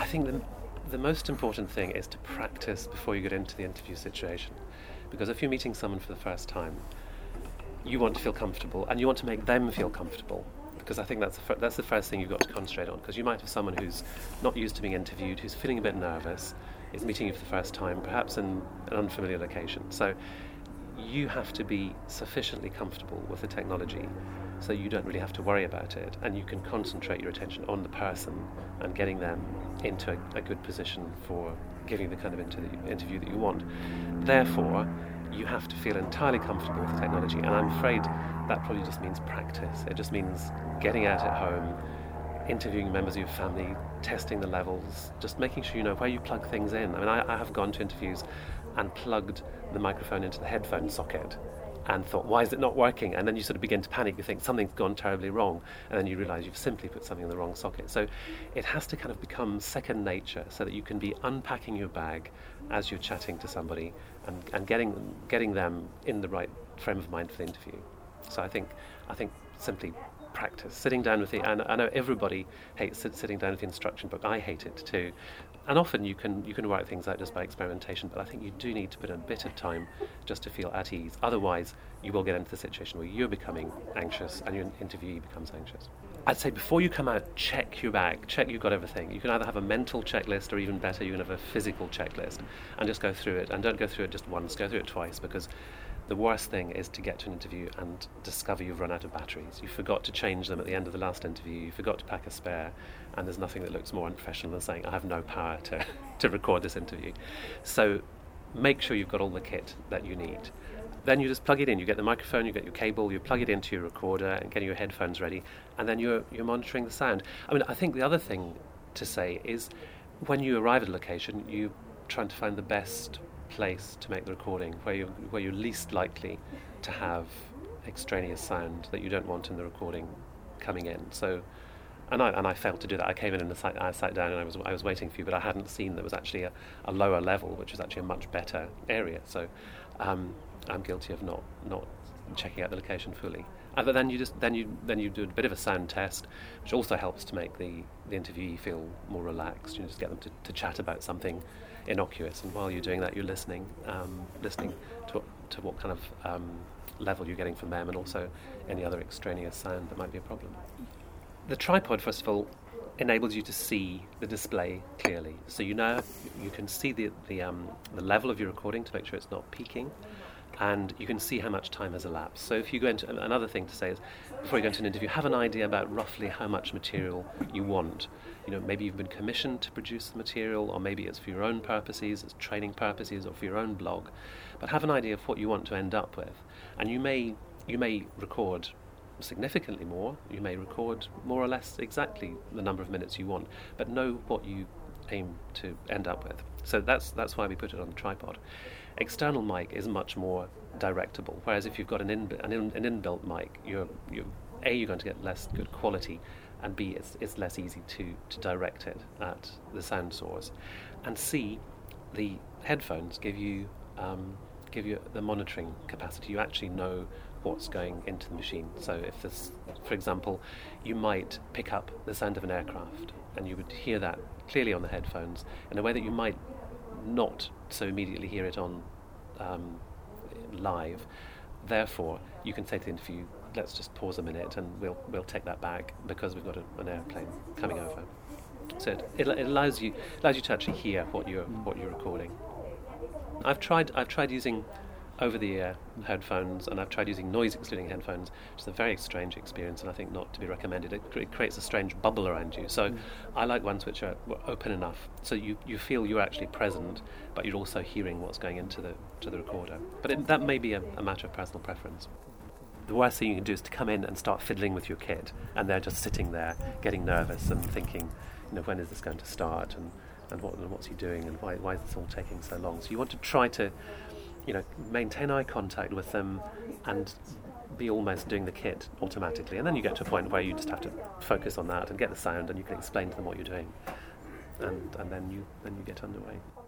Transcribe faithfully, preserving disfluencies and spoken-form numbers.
I think the, the most important thing is to practice before you get into the interview situation. Because if you're meeting someone for the first time, you want to feel comfortable and you want to make them feel comfortable. Because I think that's the, fir- that's the first thing you've got to concentrate on. Because you might have someone who's not used to being interviewed, who's feeling a bit nervous, is meeting you for the first time, perhaps in an unfamiliar location. So you have to be sufficiently comfortable with the technology so you don't really have to worry about it, and you can concentrate your attention on the person and getting them into a, a good position for giving the kind of inter- interview that you want. Therefore, you have to feel entirely comfortable with the technology, and I'm afraid that probably just means practice. It just means getting out at home, interviewing members of your family, testing the levels, just making sure you know where you plug things in. I mean, I, I have gone to interviews and plugged the microphone into the headphone socket and thought, why is it not working? And then you sort of begin to panic. You think something's gone terribly wrong, and then you realise you've simply put something in the wrong socket. So it has to kind of become second nature so that you can be unpacking your bag as you're chatting to somebody and, and getting getting them in the right frame of mind for the interview. So I think I think simply practice, sitting down with the, and I know everybody hates sit, sitting down with the instruction book. I hate it too. And often you can you can work things out just by experimentation, but I think you do need to put in a bit of time just to feel at ease. Otherwise, you will get into the situation where you're becoming anxious and your interviewee becomes anxious. I'd say before you come out, check your bag, check you've got everything. You can either have a mental checklist, or even better, you can have a physical checklist, and just go through it. And don't go through it just once, go through it twice, because the worst thing is to get to an interview and discover you've run out of batteries. You forgot to change them at the end of the last interview, you forgot to pack a spare, and there's nothing that looks more unprofessional than saying, I have no power to, to record this interview. So make sure you've got all the kit that you need. Then you just plug it in. You get the microphone, you get your cable, you plug it into your recorder and get your headphones ready, and then you're you're monitoring the sound. I mean, I think the other thing to say is when you arrive at a location, you're trying to find the best place to make the recording, where you where you're least likely to have extraneous sound that you don't want in the recording coming in. So, and I and I failed to do that. I came in and I sat, I sat down and I was I was waiting for you, but I hadn't seen there was actually a, a lower level, which was actually a much better area. So, um, I'm guilty of not not checking out the location fully. Uh, but then you just then you then you do a bit of a sound test, which also helps to make the, the interviewee feel more relaxed. You just get them to, to chat about something innocuous, and while you're doing that, you're listening, um, listening to what, to what kind of um, level you're getting from them, and also any other extraneous sound that might be a problem. The tripod, first of all, enables you to see the display clearly, so you know you can see the the um, the level of your recording to make sure it's not peaking. And you can see how much time has elapsed. So if you go into, another thing to say is, before you go into an interview, have an idea about roughly how much material you want. You know, maybe you've been commissioned to produce the material, or maybe it's for your own purposes, it's training purposes, or for your own blog. But have an idea of what you want to end up with. And you may you may record significantly more, you may record more or less exactly the number of minutes you want, but know what you aim to end up with. So that's that's why we put it on the tripod. External mic is much more directable, whereas if you've got an, in, an, in, an inbuilt mic, you're, you're A, you're going to get less good quality, and B, it's, it's less easy to, to direct it at the sound source. And C, the headphones give you um, give you the monitoring capacity. You actually know what's going into the machine. So if this, for example, you might pick up the sound of an aircraft, and you would hear that clearly on the headphones in a way that you might not so immediately hear it on um, live. Therefore, you can say to the interview, let's just pause a minute and we'll we'll take that back because we've got a, an airplane coming over. So it, it, it allows you allows you to actually hear what you're what you're recording. I've tried I've tried using over-the-ear headphones, and I've tried using noise-excluding headphones, which is a very strange experience, and I think not to be recommended. It, it creates a strange bubble around you. So mm. I like ones which are open enough, so you, you feel you're actually present, but you're also hearing what's going into the to the recorder. But it, that may be a, a matter of personal preference. The worst thing you can do is to come in and start fiddling with your kit, and they're just sitting there getting nervous and thinking, you know, when is this going to start, and, and, what, and what's he doing, and why, why is this all taking so long? So you want to try to you know, maintain eye contact with them and be almost doing the kit automatically. And then you get to a point where you just have to focus on that and get the sound, and you can explain to them what you're doing. And and then you then you get underway.